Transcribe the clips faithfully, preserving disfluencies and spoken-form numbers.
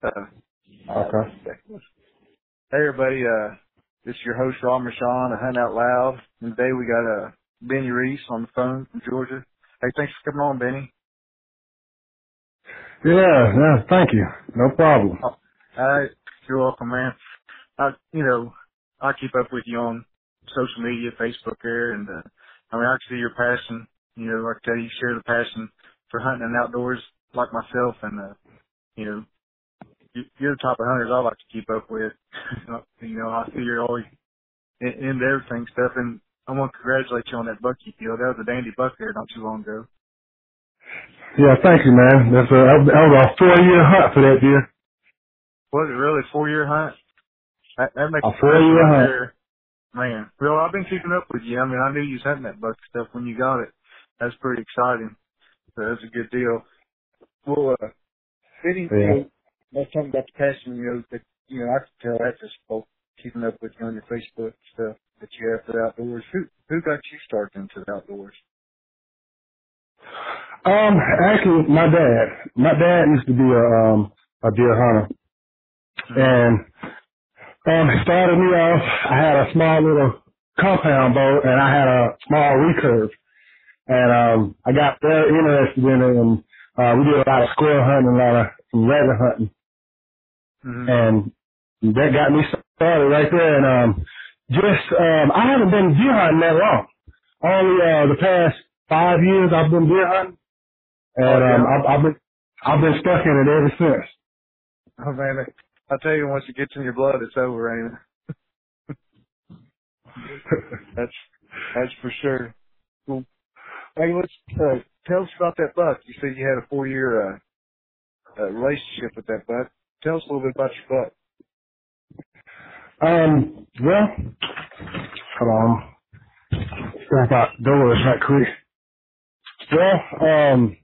Uh, Okay. hey everybody, uh, this is your host Rob Rashawn of Hunt Out Loud. And today we got uh, Benny Reese on the phone from Georgia. Hey, thanks for coming on, Benny. Yeah, yeah, thank you. No problem. Oh, uh, you're welcome, man. I, you know, I keep up with you on social media, Facebook there, and uh, I mean, I can see your passion. You know, like I tell you, you share the passion for hunting and outdoors like myself, and uh, you know, you- you're the type of hunters I like to keep up with. You know, I see you're always in, into everything stuff, and I want to congratulate you on that buck you killed. That was a dandy buck there not too long ago. Yeah, thank you, man. That's a, that was a four-year hunt for that deer. Was it really a four-year hunt? That, that makes A it special four-year right hunt. there. Man, well, I've been keeping up with you. I mean, I knew you was hunting that buck stuff when you got it. That's pretty exciting. So that's a good deal. Well, uh, Benny, you Yeah. know, that's something about the passion, you know, that, you know, I can tell that just both keeping up with you on your Facebook stuff that you have for the outdoors. Who, who got you started into the outdoors? Um, actually, my dad. My dad used to be a um a deer hunter, Mm-hmm. and um, started me off. I had a small little compound bow, and I had a small recurve, and um, I got very interested in it, and uh, we did a lot of squirrel hunting, a lot of some rabbit hunting, Mm-hmm. and that got me started right there. And um, just um, I haven't been deer hunting that long. Only uh, the past five years I've been deer hunting, Oh, and um, yeah? I've, I've been I've been stuck in it ever since. Oh, man, I tell you, once it gets in your blood, it's over, ain't it? That's, that's for sure. Well, hey, let's, uh, tell us about that buck. You said you had a four-year, uh, uh, relationship with that buck. Tell us a little bit about your buck. Um, well, hold on, step out doors right quick. Well, um,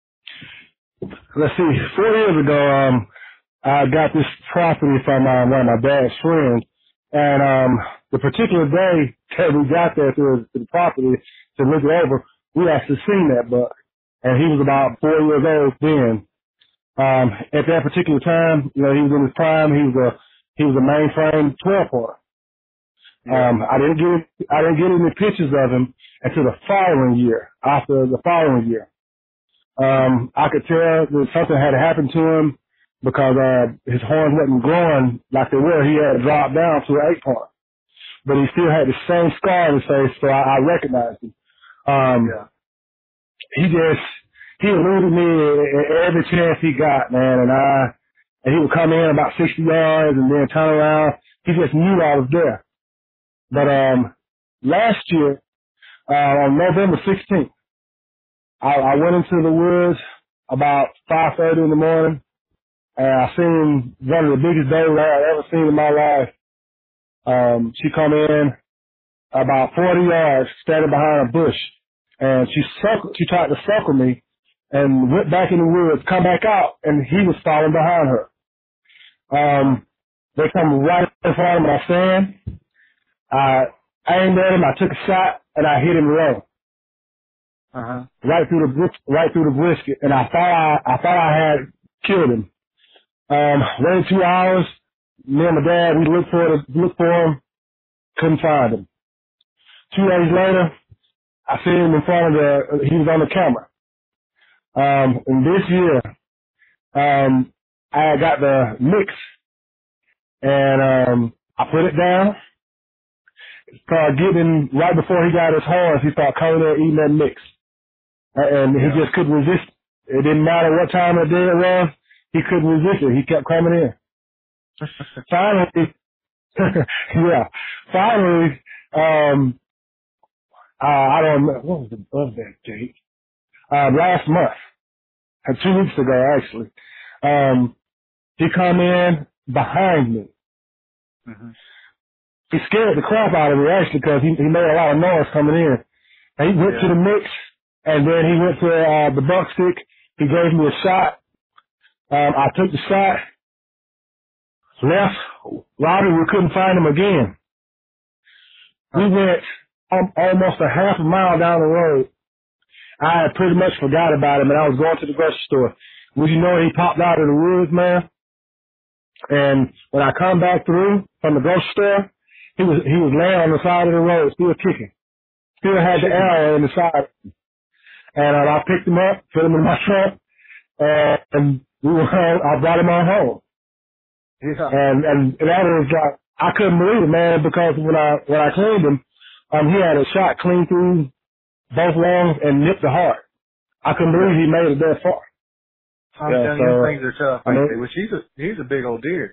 let's see. Four years ago, um, I got this property from uh, one of my dad's friends, and um, the particular day that we got there to, to the property to look it over, we actually seen that buck, and he was about four years old then. Um, at that particular time, you know, he was in his prime. He was a he was a mainframe twelve pointer. Yeah. Um, I didn't get I didn't get any pictures of him until the following year. After the following year, um, I could tell that something had happened to him because uh, his horns wasn't growing like they were. He had dropped down to an eight point, but he still had the same scar on his face, so I, I recognized him. Um, Yeah. he just he eluded me at every chance he got, man, and I and he would come in about sixty yards and then turn around. He just knew I was there. But um, last year, uh, on November sixteenth, I, I went into the woods about five thirty in the morning, and I seen one of the biggest does I've ever seen in my life. Um, she come in about forty yards, standing behind a bush, and she suck, she tried to suckle me, and went back in the woods, come back out, and he was following behind her. Uh-huh. Um, they come right in front of my stand. I aimed at him, I took a shot, and I hit him low, Uh-huh. right through the bris- right through the brisket, and I thought I, I thought I had killed him. Um, waited two hours. Me and my dad, we looked for it, looked for him, couldn't find him. Two days later, I see him in front of the. He was on the camera. Um, and this year, um, I got the mix, and um, I put it down. Started getting right before he got his horns, he started coming there eating that mix, and he Yeah. just couldn't resist. It didn't matter what time of day it was, he couldn't resist it. He kept coming in. Finally, yeah. Finally, um, uh, I don't know what was the of that date. Uh, last month, uh, two weeks ago actually. Um, he come in behind me. Mm-hmm. He scared the crap out of me actually because he, he made a lot of noise coming in. And he went to Yeah. the mix, and then he went to uh, the buck stick. He gave me a shot. Um, I took the shot, left. Robbie, we couldn't find him again. We Huh. went um, almost a half a mile down the road. I had pretty much forgot about him, and I was going to the grocery store. Would you know he popped out of the woods, man? And when I come back through from the grocery store, he was he was laying on the side of the road, still kicking, still had the arrow in the side. And uh, I picked him up, put him in my trunk, uh, and we were home. I brought him on home. Yeah. And and that was like, I couldn't believe it, man, because when I when I cleaned him, um, he had a shot clean through both lungs and nipped the heart. I couldn't believe he made it that far. I'm yeah, telling so, you, things are tough. I mean, they? Which he's a he's a big old deer.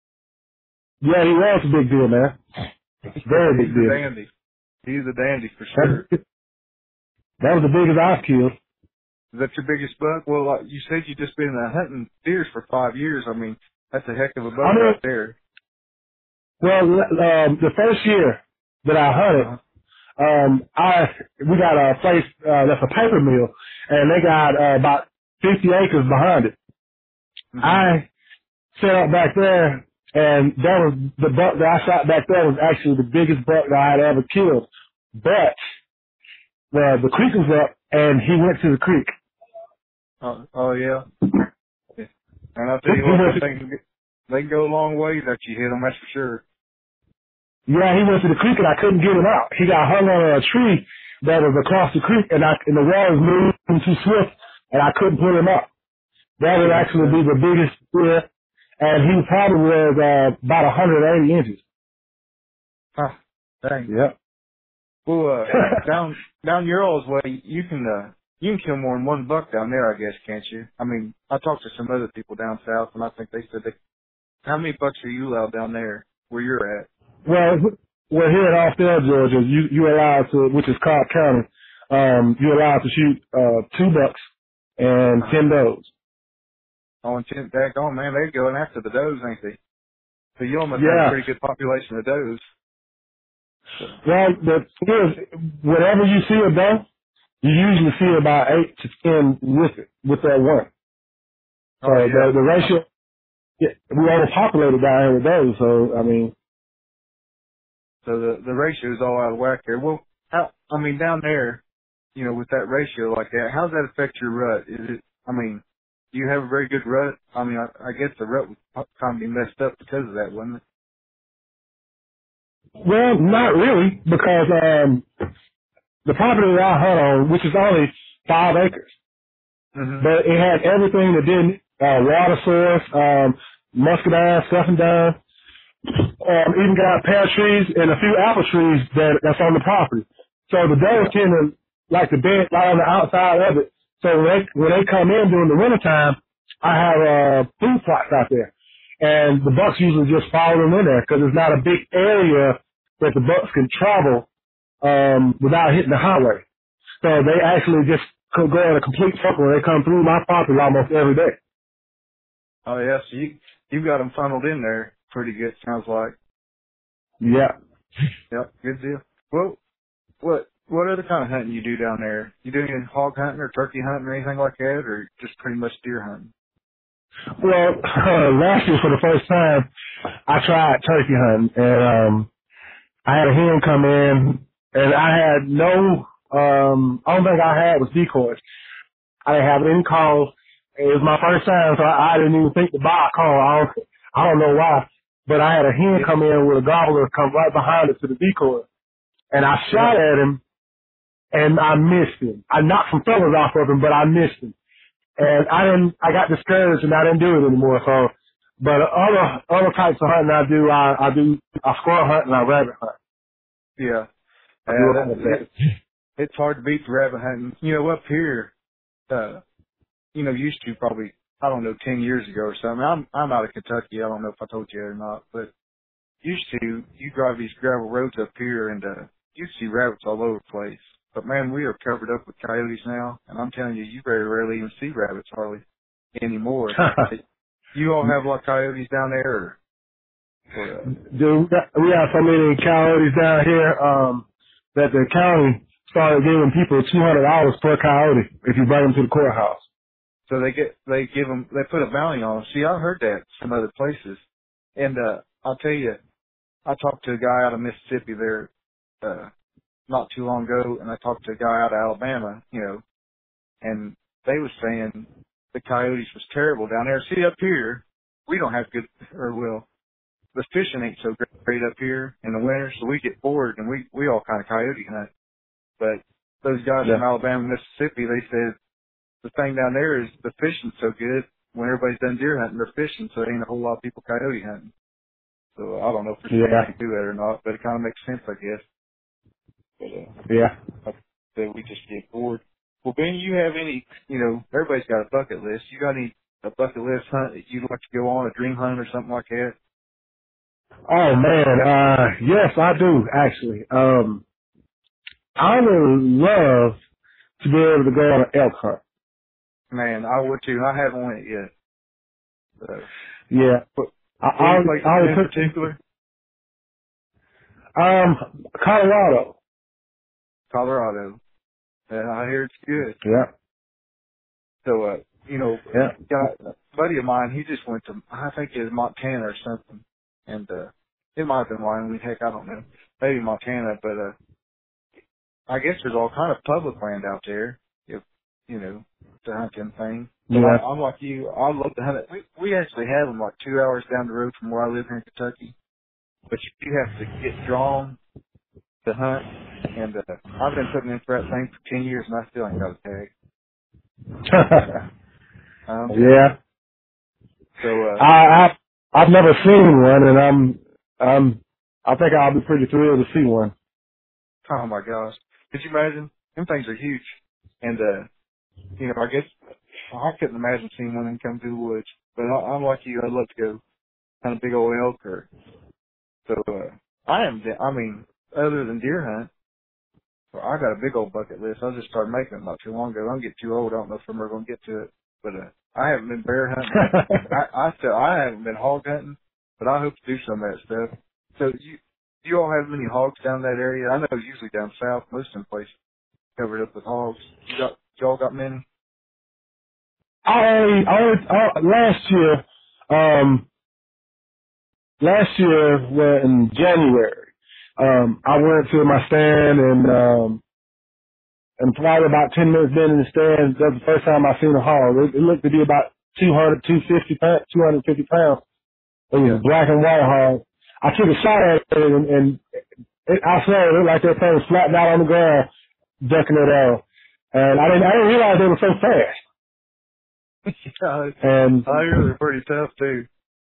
Yeah, he was a big deal, man. Very big he's deal. a dandy. He's a dandy for sure. That was the biggest I've killed. Is that your biggest buck? Well, like you said, you just been uh, hunting deers for five years. I mean, that's a heck of a buck I mean, right there. Well, um, the first year that I hunted, uh-huh. um, I we got a place uh, that's a paper mill, and they got uh, about fifty acres behind it. Mm-hmm. I set up back there, and that was the buck that I shot back there was actually the biggest buck that I had ever killed. But uh, the creek was up, and he went to the creek. Oh, oh yeah. yeah. And I'll tell you what, they can, they can go a long way that you hit them, that's for sure. Yeah, he went to the creek, and I couldn't get him out. He got hung on a tree that was across the creek, and, I, and the water was moving too swift, and I couldn't pull him up. That would actually be the biggest deer, and he probably was uh, about one hundred eighty inches. Huh, dang. Yep. Well, uh, down down your all's way, you can uh, you can kill more than one buck down there, I guess, can't you? I mean, I talked to some other people down south, and I think they said they. How many bucks are you allowed down there where you're at? Well, well, here at Austell, Georgia, you you're allowed to, which is Cobb County, um, you're allowed to shoot uh, two bucks and uh-huh. ten does. Oh, and ten, daggone, man, they're going after the does, ain't they? So you almost yeah. have a pretty good population of does. Well, the thing is, whenever you see a doe, you usually see about eight to ten with it, with that one. So oh, yeah. the, the ratio, yeah, we overpopulated down here with those, so, I mean. So the, the ratio is all out of whack there. Well, how, I mean, down there, you know, with that ratio like that, how does that affect your rut? Is it, I mean, do you have a very good rut? I mean, I, I guess the rut would kind of be messed up because of that, wouldn't it? Well, not really, because um, the property that I hunt on, which is only five acres, mm-hmm. but it had everything that didn't, uh, water source, um, muscadine, scuffingine, um, even got pear trees and a few apple trees that that's on the property. So the does tend to like to bed right on the outside of it. So when they, when they come in during the wintertime, I have uh, food plots out there. And the bucks usually just follow them in there because it's not a big area that the bucks can travel um, without hitting the highway. So they actually just go in a complete circle and they come through my property almost every day. Oh, yeah. So you, you got them funneled in there pretty good, sounds like. Yeah. Yep, good deal. Well, what what other kind of hunting you do down there? You do any hog hunting or turkey hunting or anything like that, or just pretty much deer hunting? Well, uh, last year for the first time, I tried turkey hunting, and um, I had a hen come in, and I had no, um, only thing I had was decoys. I didn't have any calls. It was my first time, so I, I didn't even think to buy a call. I don't, I don't know why, but I had a hen come in with a gobbler come right behind it to the decoy, and I shot at him, and I missed him. I knocked some feathers off of him, but I missed him. And I didn't, I got discouraged and I didn't do it anymore. So, but other, other types of hunting I do, I, I do, I squirrel hunt and I rabbit hunt. Yeah. I uh, that, it, it's hard to beat the rabbit hunting. You know, up here, uh, you know, used to probably, I don't know, ten years ago or something. I'm, I'm out of Kentucky. I don't know if I told you that or not, but used to, you drive these gravel roads up here and, uh, you see rabbits all over the place. But, man, we are covered up with coyotes now, and I'm telling you, you very rarely even see rabbits hardly anymore. You all have, like, coyotes down there? Or, or, uh... Dude, we have so many coyotes down here um, that the county started giving people two hundred dollars per coyote if you bring them to the courthouse. So they get, they give them, they put a bounty on them. See, I heard that some other places. And uh, I'll tell you, I talked to a guy out of Mississippi there, uh, not too long ago, and I talked to a guy out of Alabama, you know, and they was saying the coyotes was terrible down there. See, up here, we don't have good, or well, the fishing ain't so great up here in the winter, so we get bored and we, we all kind of coyote hunt. But those guys Yeah. from Alabama, Mississippi, they said the thing down there is the fishing's so good. When everybody's done deer hunting, they're fishing, so there ain't a whole lot of people coyote hunting. So I don't know for sure Yeah. if they do that or not, but it kind of makes sense, I guess. But, uh, Yeah. like I said, we just get bored. Well, Ben, you have any, you know, everybody's got a bucket list. You got any, a bucket list hunt that you'd like to go on, a dream hunt or something like that? Oh man, uh, yes, I do actually. Um, I would love to be able to go on an elk hunt. Man, I would too. I haven't went yet. So, Yeah. but I, I, any places I in would particular? Um, Colorado. Colorado. And I hear it's good. Yeah. So, uh, you know, Yeah. got a buddy of mine, he just went to, I think it was Montana or something. And, uh, it might have been Wyoming, heck, I don't know. Maybe Montana, but, uh, I guess there's all kind of public land out there, if, you know, to hunt them things. But Yeah. I, I'm like you, I love to hunt it. We, we actually have them like two hours down the road from where I live here in Kentucky. But you have to get drawn to hunt. And, uh, I've been putting in for that thing for ten years and I still ain't got a tag. Um, Yeah. so, uh, I, I've, I've never seen one, and I'm, I'm, I think I'll be pretty thrilled to see one. oh my gosh. Could you imagine? Them things are huge. And, uh, you know, I guess I couldn't imagine seeing one of them come through the woods. But I, I'm like you, I'd love to go hunt a big old elk or, so, uh, I am, I mean, other than deer hunt, well, I got a big old bucket list. I just started making it not too long ago. I'm getting too old. I don't know if I'm ever going to get to it. But, uh, I haven't been bear hunting. I, I still, I haven't been hog hunting, but I hope to do some of that stuff. So you, do you all have many hogs down that area? I know usually down south, most of the places covered up with hogs. You got, y'all got many? I, I, I, last year, um, last year, well, in January, um, I went to my stand and, um, and probably about ten minutes in in the stand, that's the first time I seen a hog. It, it looked to be about two hundred, two fifty pounds, two hundred fifty pounds. It was Yeah. a black and white hog. I took a shot at it and, and it, I saw it looked like that thing was flattened out on the ground, ducking it out. And I didn't, I didn't realize they were so fast. Yeah, And I hear they're pretty tough too.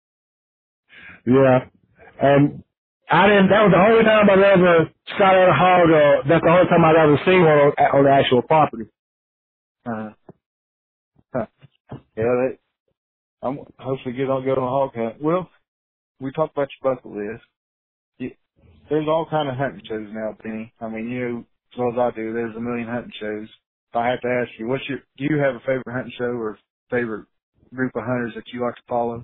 yeah, and I didn't. That was the only time I've ever shot at a hog. Or that's the only time I've ever seen one on, on the actual property. Uh, huh. Yeah, they, I'm hopefully get on go on a hog hunt. Well, we talked about your bucket list. You, there's all kind of hunting shows now, Penny. I mean, you know, as well as I do, there's a million hunting shows. If I have to ask you, what's your, do you have a favorite hunting show or favorite group of hunters that you like to follow?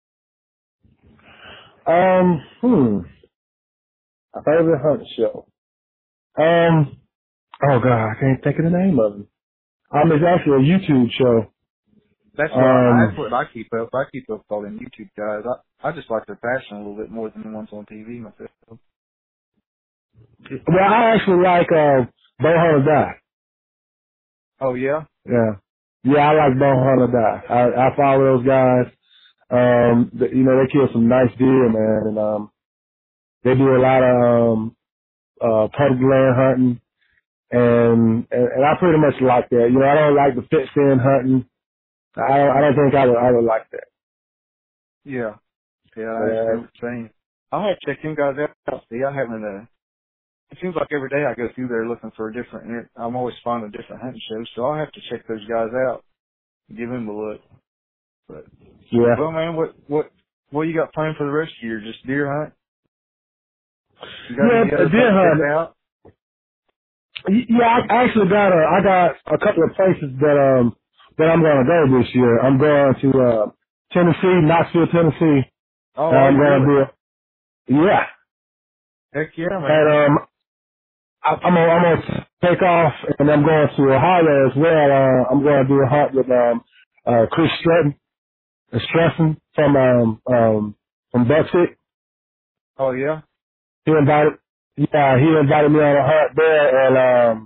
Um, hmm, a favorite hunting show. Um, oh god, I can't think of the name of it. Um, it's actually a YouTube show. That's what I, Um, that's what I keep up. I keep up with all them YouTube guys. I, I just like their passion a little bit more than the ones on T V myself. well, I actually like uh, Bow Hunter Die. Oh yeah? Yeah, yeah, I like Bow Hunter Die. I, I follow those guys. Um, th- you know, they kill some nice deer, man, and um, they do a lot of um, uh, public land hunting, and, and and I pretty much like that. You know, I don't like the fenced in hunting. I don't, I don't think I would I would like that. Yeah. Yeah, I understand Uh, what you're saying. I'll have to check them guys out. See, I haven't, uh, it seems like every day I go through there looking for a different, and I'm always finding different hunting shows, so I'll have to check those guys out and give them a look. But, yeah, well man, what, what, what you got planned for the rest of the year? Just deer hunt? You got yeah, any a other deer hunting hunt. picked out? Y- Yeah, I actually got a I got a couple of places that um that I'm gonna go this year. I'm going to uh, Tennessee, Knoxville, Tennessee. Oh, And are I'm you gonna really? do it. Yeah, Heck yeah, and man. um I, I'm gonna, I'm gonna take off, and I'm going to Ohio as well. Uh, I'm going to do a hunt with um, uh, Chris Stratton, uh, Stresson from um, um, from Buckstick. Oh yeah? He invited, yeah, he invited me on a hunt there, and um,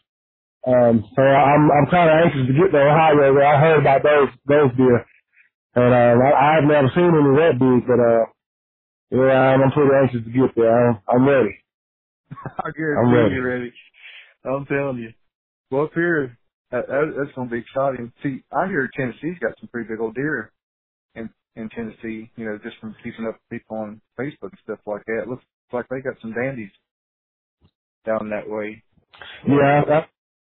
um, so I'm I'm kind of anxious to get to Ohio. Where I heard about those those deer. And uh, I, I've never seen any that big, but uh, yeah, I'm, I'm pretty anxious to get there. I'm, I'm ready. I I'm guarantee ready. you're ready. I'm telling you. Well, up here, that, that, that's going to be exciting. See, I hear Tennessee's got some pretty big old deer in in Tennessee. You know, just from keeping up with people on Facebook and stuff like that. It looks like they got some dandies down that way. Yeah, I,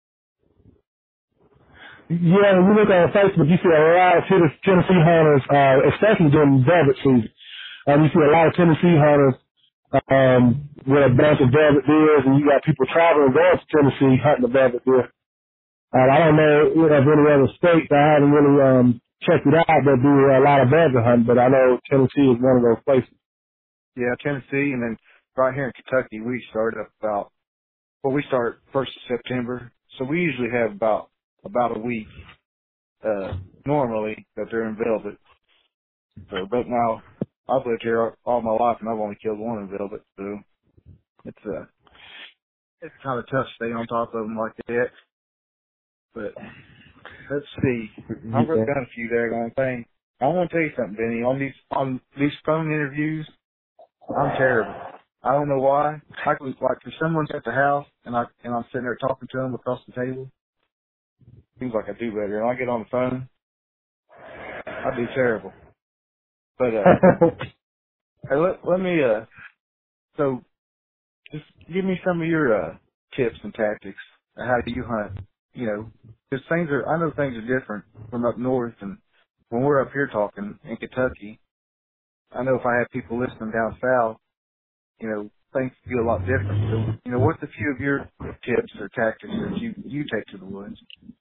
yeah. When you look on Facebook, you see a lot of Tennes- Tennessee hunters, uh, especially during velvet season. Um, you see a lot of Tennessee hunters um, with a bunch of velvet deers, and you got people traveling going to Tennessee hunting the velvet deer. Uh, I don't know you know, of any other states. I haven't really um, checked it out that do a lot of velvet hunting, but I know Tennessee is one of those places. Yeah, Tennessee, and then right here in Kentucky, we start up about, well, we start first of September, so we usually have about about a week uh, normally that they're in velvet. So, but now I've lived here all my life, and I've only killed one in velvet, so it's uh, it's kind of tough to stay on top of them like that. But let's see, I've Yeah. done a few daggone things. I want to tell you something, Benny. On these on these phone interviews, I'm terrible. I don't know why. I could, like, if someone's at the house and I and I'm sitting there talking to them across the table, seems like I do better. And I get on the phone, I do terrible. But uh, hey, let let me uh, so just give me some of your uh tips and tactics. How do you hunt? You know, because things are. I know things are different from up north, and when we're up here talking in Kentucky, I know if I have people listening down south, you know, things feel a lot different. So, you know, what's a few of your tips or tactics that you, you take to the woods?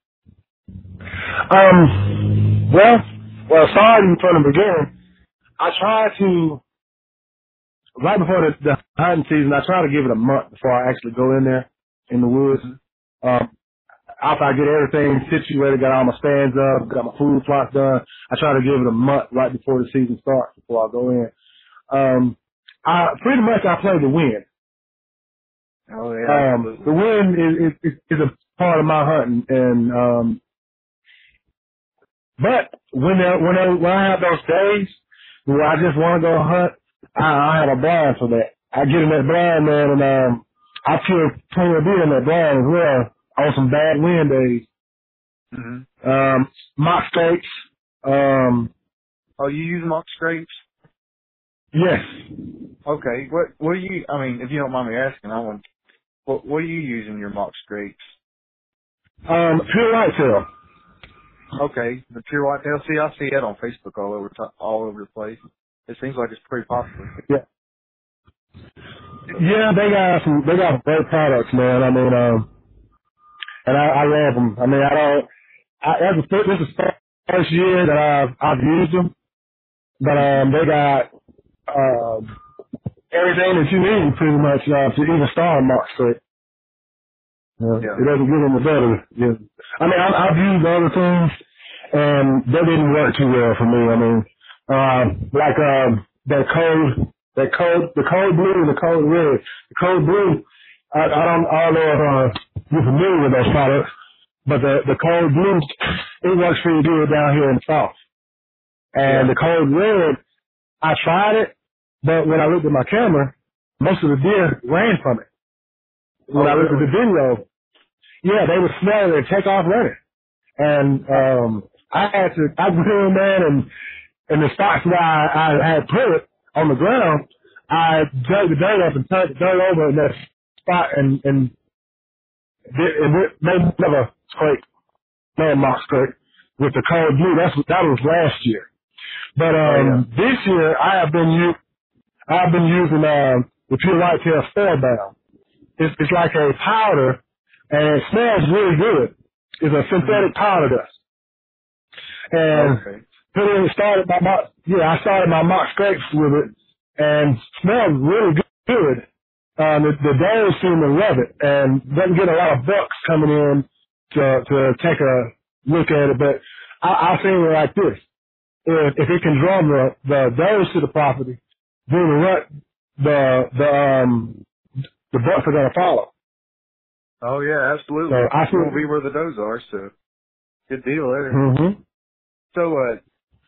um. Well, well, starting from the beginning, I try to right before the, the hunting season. I try to give it a month before I actually go in there in the woods. Mm-hmm. Um, after I get everything situated, got all my stands up, got my food plots done, I try to give it a month right before the season starts before I go in. Um, I pretty much I play the wind. Oh, yeah, Um, absolutely. the wind is, is is a part of my hunting, and um, but when there, when I, when I have those days where I just want to go hunt, I, I have a blind for that. I get in that blind, man, and um, I kill plenty of deer in that blind as well on some bad wind days. Mm-hmm. Um, mock scrapes. Um, Oh, you use mock scrapes? yes. Okay. What, what do you, I mean, if you don't mind me asking, I want, what, what do you use in your mock scrapes? Um, pure whitetail. Okay. The pure whitetail. See, I see it on Facebook all over, to- all over the place. It seems like it's pretty popular. Yeah. Yeah, they got some, they got great products, man. I mean, um, and I, I love them. I mean, I don't, I, as a, this is the first year that I've, I've used them, but, Mm-hmm. um, they got, um, everything that you need pretty much, uh, to even start a mock scrape. Uh, Yeah. it doesn't get any better. Yeah. I mean, I, I've used other things, and they didn't work too well for me. I mean, uh, like um, that code, that code, the code blue and the code red. The code blue, I, I don't, I don't know if uh, you're familiar with those products, but the the code blue, it works pretty good down here in the south. And Yeah. the code red, I tried it, but when I looked at my camera, most of the deer ran from it. When Oh, I looked at really? the video, yeah, they would smell it and take off running. And um, I had to, I went in there and in the spots where I, I had put it on the ground, I dug the dirt up and turned the dirt over in that spot and and did, and it made another scrape, another mock scrape with the cold blue. That's that was last year. But Oh, yeah. um, this year I have been u- I've been using uh, the pure whitetail Spellbound. It's it's like a powder and it smells really good. It's a Mm-hmm. synthetic powder dust. And Okay. put in, started my mock, yeah, I started my mock scrapes with it and smelled really good. Um, the, the does seem to love it and doesn't get a lot of bucks coming in to, to take a look at it. But I, I say it like this. If, if it can draw the, the does to the property, then the rut, the, the, um, the bucks are going to follow. Oh, yeah, So absolutely. I You feel, want to be where the does are, so good deal there. mm-hmm. So, uh,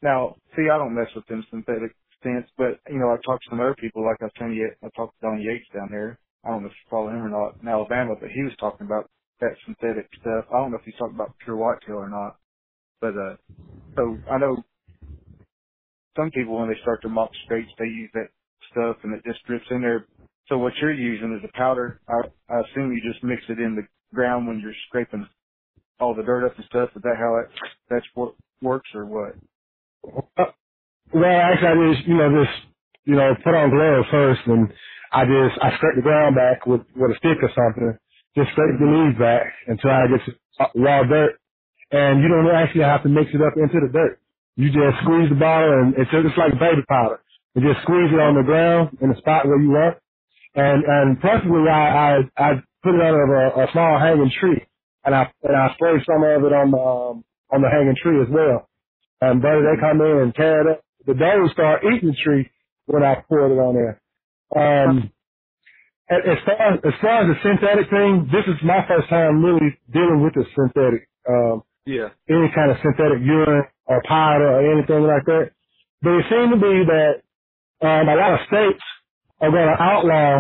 now, see, I don't mess with them synthetic stents, but, you know, I've talked to some other people, like I was telling you, I talked to Donnie Yates down there. I don't know if you follow him or not in Alabama, but he was talking about that synthetic stuff. I don't know if he's talking about pure whitetail or not, but, uh, so I know some people, when they start to mock scrapes, they use that stuff and it just drips in there. So what you're using is a powder. I, I assume you just mix it in the ground when you're scraping all the dirt up and stuff. Is that how that, that's what works or what? Uh, well, actually, I just, you know, just, you know, put on gloves first, and I just, I scrape the ground back with, with a stick or something, just scrape the leaves back until I get raw dirt, and you don't actually have to mix it up into the dirt. You just squeeze the bottle, and it's just like baby powder. You just squeeze it on the ground in the spot where you want, and, and preferably I, I, I put it under a, a small hanging tree, and I, and I spray some of it on the, um, on the hanging tree as well. And brother, they come in and tear it up. The dogs start eating the tree when I pour it on there. Um, as far as, as far as the synthetic thing, this is my first time really dealing with the synthetic, um, yeah, any kind of synthetic urine or powder or anything like that. But it seems to be that um, a lot of states are going to outlaw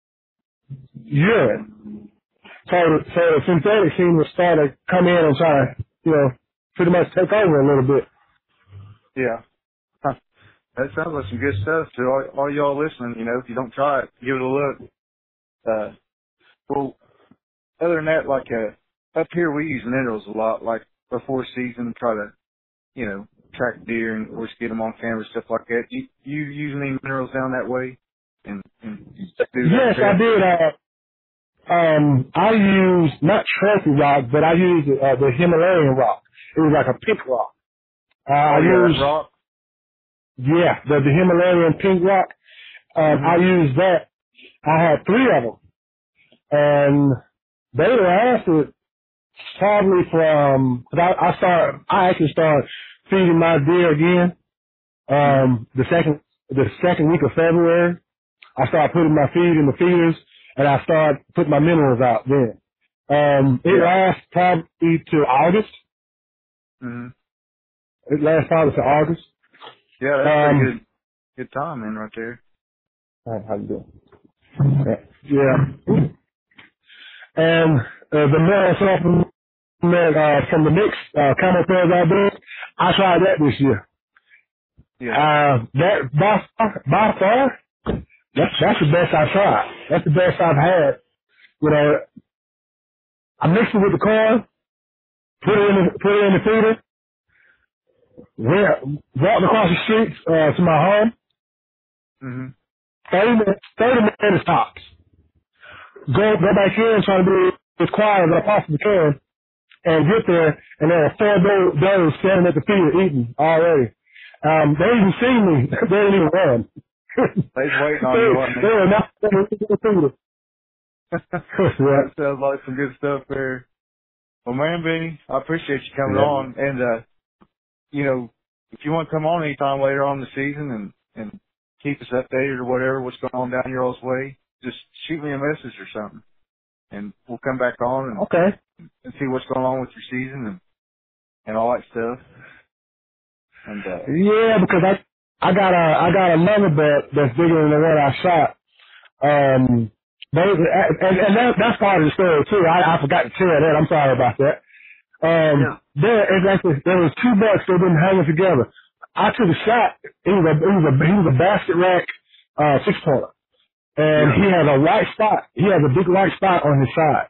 urine. So, so the synthetic seems to start to come in and try to, you know, pretty much take over a little bit. Yeah. Huh. That sounds like some good stuff to all, all y'all listening. You know, if you don't try it, give it a look. Uh, well, other than that, like, uh, up here we use minerals a lot, like before season, try to, you know, track deer and of course get them on camera, stuff like that. You, you use any minerals down that way? And, and do yes, that I did. Uh, um, I used not trophy rock, but I used uh, the Himalayan rock. It was like a pink rock. Uh, oh, I yeah, used, that rock? yeah, the, the Himalayan pink rock. Um, mm-hmm. I used that. I had three of them, and they lasted probably from. Cause I, I started. I actually started feeding my deer again. Um, the second, the second week of February, I started putting my feed in the feeders, and I started putting my minerals out then. Um, it yeah. lasts probably to August. Mm-hmm. It lasts probably to August. Yeah, that's um, pretty good. Good time, man, right there. How, how you doing? Yeah. And uh, the male supplement uh, from the mix, uh, camouflage I did, I tried that this year. Yeah. Uh, that by far, by far, that's that's the best I've tried. That's the best I've had. You know, I mixed it with the corn, put it in the put it in the feeder, went walked across the street uh, to my home. Mm-hmm. Thirty minutes, thirty minutes tops. Go go back in, try to be as quiet as I possibly can, and get there, and there were four dogs standing at the feeder eating already. Um, they didn't see me. They didn't even run. They was waiting on they, you, wasn't they were not standing at the feeder. That sounds like some good stuff there. Well, man, Benny, I appreciate you coming yeah. on, and uh, you know, if you want to come on anytime later on in the season and and keep us updated or whatever, what's going on down your all's way, just shoot me a message or something, and we'll come back on and Okay. and see what's going on with your season and and all that stuff. And uh, Yeah, because I I got a I got another bet that's bigger than the one I shot. Um, they, and, and that, that's part of the story too. I, I forgot to tell that. I'm sorry about that. Um, yeah, there is actually there was two bucks that been hanging together. I took a shot. It was a it was a he was a basket rack uh, six pointer, and yeah. he has a white spot. He has a big white spot on his side,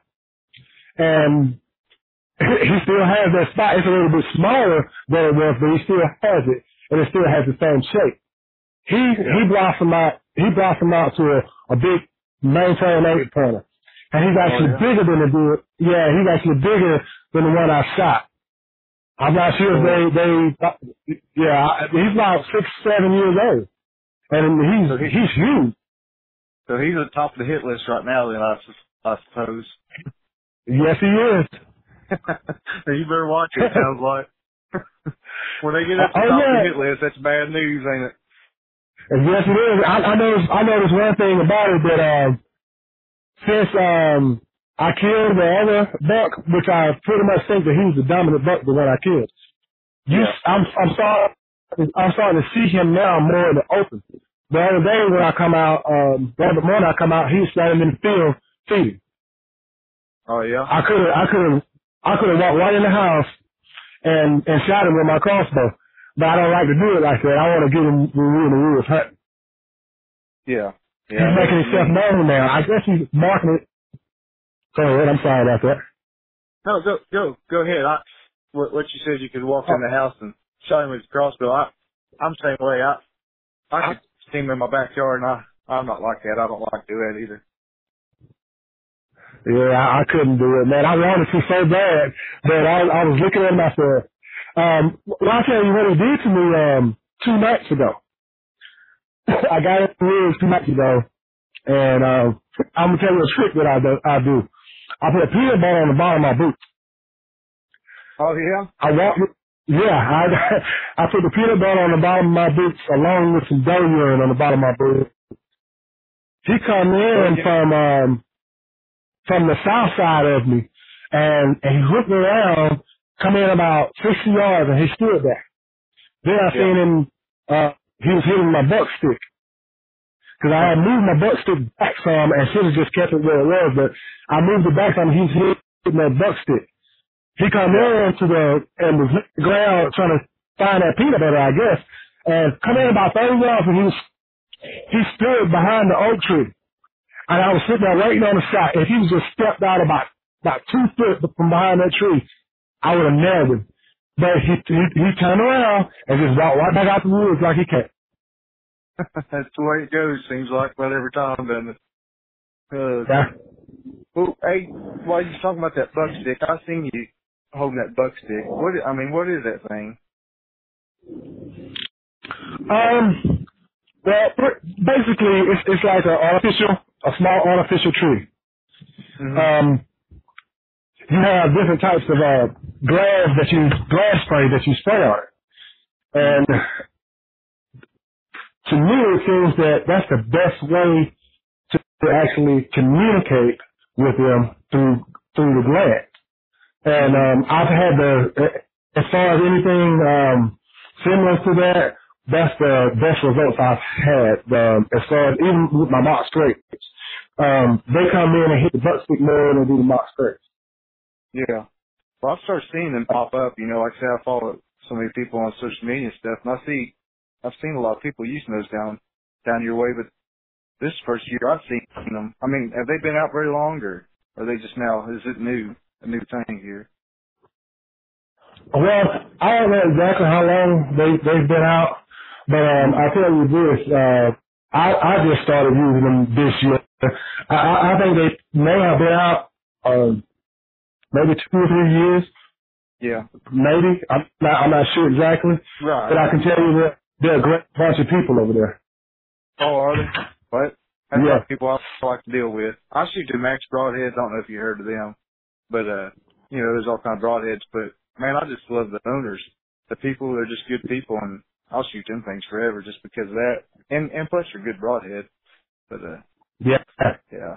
and he still has that spot. It's a little bit smaller than it was, but he still has it, and it still has the same shape. He Yeah. he blossomed out. He blossomed out to a, a big maintain eight pointer, and he's actually oh, yeah. bigger than the dude. Yeah, he's actually bigger than the one I shot. I'm not sure if they they. Yeah, he's about six seven years old, and he's So he, he's huge. so he's at the top of the hit list right now. Then I, sus- I suppose. Yes, he is. You better watch it. Sounds like when they get up to the Oh top yeah. of the hit list, that's bad news, ain't it? Yes, it is. I, I noticed. I noticed one thing about it that um, since um, I killed the other buck, which I pretty much think that he was the dominant buck, the one I killed. You, Yeah. I'm, I'm sorry I'm starting to see him now more in the open. The other day when I come out, um, the other morning I come out, he was standing in the field feeding. Oh yeah. I could have, I could have, I could have walked right in the house and and shot him with my crossbow, but I don't like to do it like that. I want to get him when we're in the woods hunting. Yeah. Yeah. He's making himself known now. I guess he's marking it. Go ahead. I'm sorry about that. No, go go go ahead. I what, what you said you could walk Oh. in the house and shot him with a crossbow. I I'm the same way. I I could see him in my backyard, and I I'm not like that. I don't like to do that either. Yeah, I, I couldn't do it, man. I wanted to so bad, but I, I was looking at him. I said, um, well, I'll tell you what he did to me um, two nights ago. I got in the woods two nights ago, and uh, I'm gonna tell you a trick that I do. I do. I put a peanut butter on the bottom of my boot. Oh yeah. I walk. Yeah, I I put the peanut butter on the bottom of my boots along with some doe urine on the bottom of my boot. He come in Oh, yeah. from um, from the south side of me, and, and he looked around, come in about sixty yards, and he stood there. Then I Yeah. seen him, uh, he was hitting my buck stick. Because I had moved my buck stick back some, and should have just kept it where it was, but I moved it back some, and he was hitting that buck stick. He come Yeah. in to the, and was hitting the ground trying to find that peanut butter, I guess, and come in about thirty yards, and he was, he stood behind the oak tree. And I was sitting there waiting on the shot. If he was just stepped out about about two foot from behind that tree, I would have nailed him. But he he, he turned around and just walked right back out the woods like he came. That's the way it goes. Seems like about every time, doesn't it? Uh, Yeah. well, hey, while you're talking about that buck stick, I seen you holding that buck stick. What? I mean, what is that thing? Um. Well, pr- basically, it's it's like an artificial, a small artificial tree. Mm-hmm. Um. You have different types of uh glass that you glass spray that you spray on it, and to me, it seems that that's the best way to, to actually communicate with them through through the glass. And um, I've had the, as far as anything um, similar to that, that's the best results I've had. Um, as far as even with my mock scrapes, um, they come in and hit the butt stick more than they do the mock scrapes. Yeah. Well, I've started seeing them pop up. You know, like I say, I follow so many people on social media and stuff, and I see, I've seen a lot of people using those down, down your way. But this is the first year I've seen them. I mean, have they been out very long, or are they just now? Is it new, a new thing here? Well, I don't know exactly how long they they've been out, but um, I tell you this, uh, I I just started using them this year. I I, I think they may have been out um, maybe two or three years. Yeah. Maybe. I'm not, I'm not sure exactly. Right. But I can tell you that there are a great bunch of people over there. Oh, are they? What? That's Yeah. like people I like to deal with. I shoot the Max broadheads. I don't know if you heard of them, but uh, you know, there's all kind of broadheads. But man, I just love the owners. The people, they're just good people, and I'll shoot them things forever just because of that. And and plus, they're good broadhead. But uh, Yeah. yeah.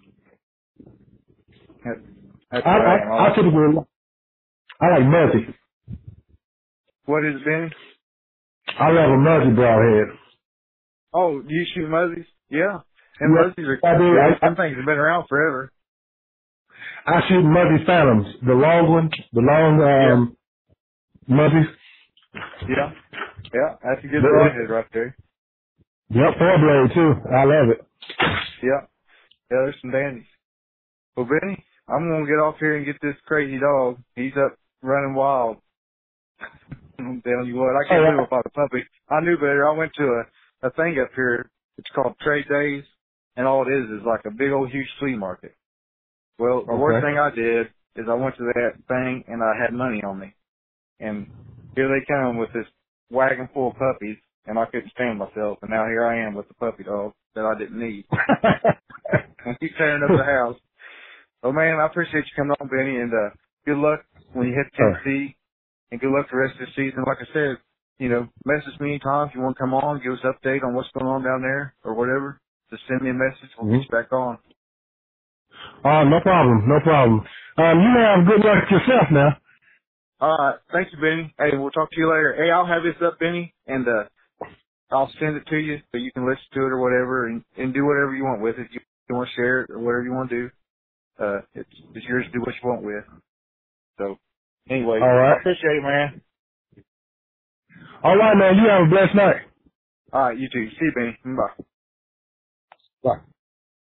That, that's I, what I, I am. I I like, typically, I like muzzy. what is it, Benny? I love a muzzy broadhead. Oh, do you shoot muzzies? Yeah. And Yeah, muzzies are I do. good. I, I, Them things have been around forever. I shoot muzzy phantoms, the long ones, the long Yeah. um, muzzies. Yeah. Yeah. That's a good The, broadhead right there. yep, four blade too. I love it. Yeah. Yeah, there's some dandies. Well, Benny, I'm going to get off here and get this crazy dog. He's up running wild. I'm telling you what, I can't Oh, live without a puppy. I knew better. I went to a, a thing up here. It's called Trade Days, and all it is is like a big old huge flea market. Well, the worst okay. thing I did is I went to that thing and I had money on me. And here they come with this wagon full of puppies, and I couldn't stand myself. And now here I am with the puppy dog that I didn't need. He's tearing up the house. Oh man, I appreciate you coming on, Benny, and uh, good luck when you hit Tennessee, and good luck for the rest of the season. Like I said, you know, message me anytime if you want to come on, give us an update on what's going on down there or whatever. Just send me a message. We'll Mm-hmm. get you back on. Oh, no problem, no problem. Um, you have good luck yourself now. All right. Thank you, Benny. Hey, we'll talk to you later. Hey, I'll have this up, Benny, and uh, I'll send it to you so you can listen to it or whatever, and, and do whatever you want with it. If you want to share it or whatever you want to do, uh, it's, it's yours to do what you want with. So, anyway, All right. I appreciate it, man. All right, man. You have a blessed night. All right, you too. See you, Benny. Bye. Bye.